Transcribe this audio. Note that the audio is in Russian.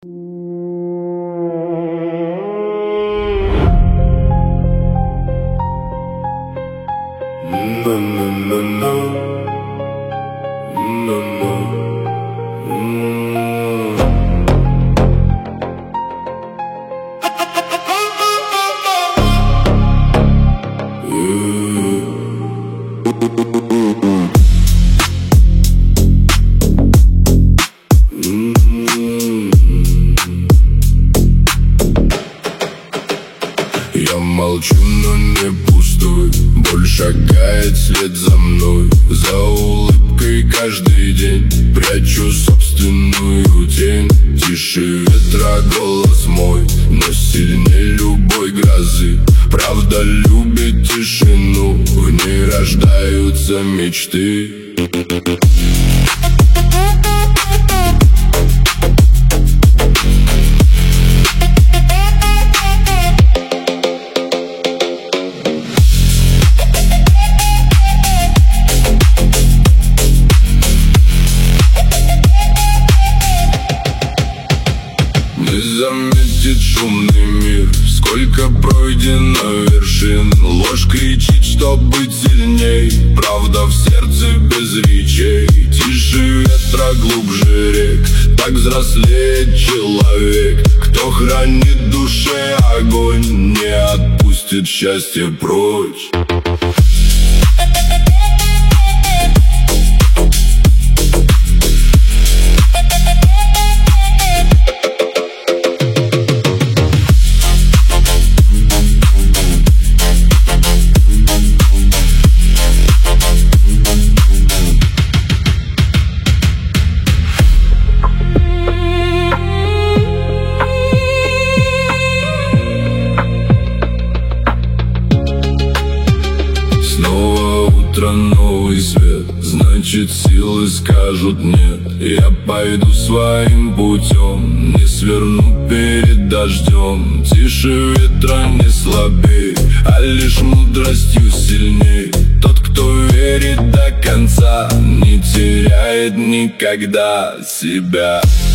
Я молчу, но не пустой. Боль шагает вслед за мной. За улыбкой каждый день прячу собственную тень. Тише ветра голос мой, но сильнее любой грозы. Правда любит тишину, в ней рождаются мечты. Не заметит шумный мир, сколько пройдено вершин. Ложь кричит, что быть сильней, правда в сердце без речей. Тише ветра, глубже рек, так взрослеет человек. Кто хранит душе огонь, не отпустит счастье прочь. Снова утро, новый свет, значит силы скажут нет. Я пойду своим путем, не сверну перед дождем. Тише ветра, не слабей, а лишь мудростью сильней. Тот, кто верит до конца, не теряет никогда себя.